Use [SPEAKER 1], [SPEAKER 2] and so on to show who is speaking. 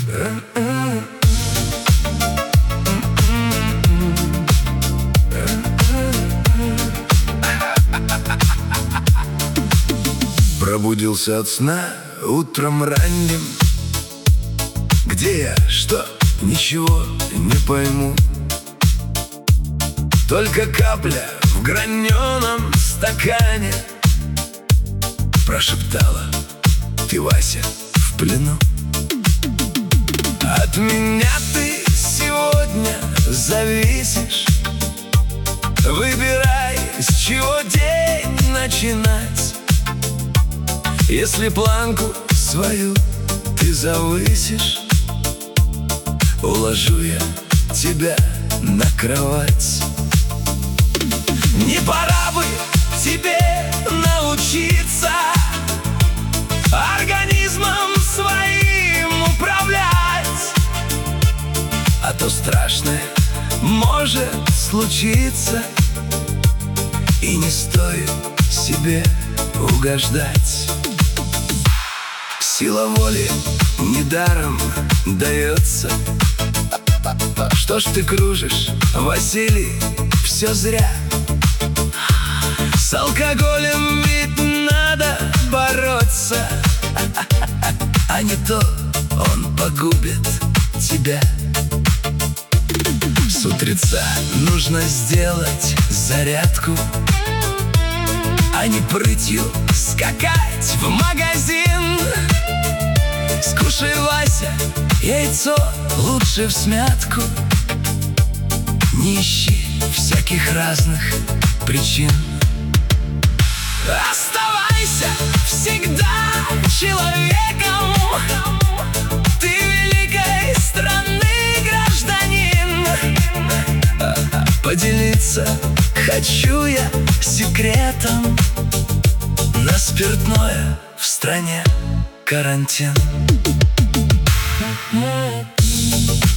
[SPEAKER 1] Пробудился от сна утром ранним. Где я? Что? Ничего не пойму. Только капля в граненом стакане прошептала: ты, Вася, в плену. От меня ты сегодня зависишь. Выбирай, с чего день начинать. Если планку свою ты завысишь, уложу я тебя на кровать. Не пора бы тебе научиться организмом своим управлять? А то страшное может случиться, и не стоит себе угождать. Сила воли недаром дается. Что ж ты кружишь, Василий, все зря. С алкоголем ведь надо бороться, а не то он погубит тебя. С утреца нужно сделать зарядку, а не прытью скакать в магазин. Скушай, Вася, яйцо лучше всмятку. Не ищи всяких разных причин. Оставайся всегда человеком. Ты великой страны гражданин. Поделиться хочу я секретом. На спиртное в стране карантин.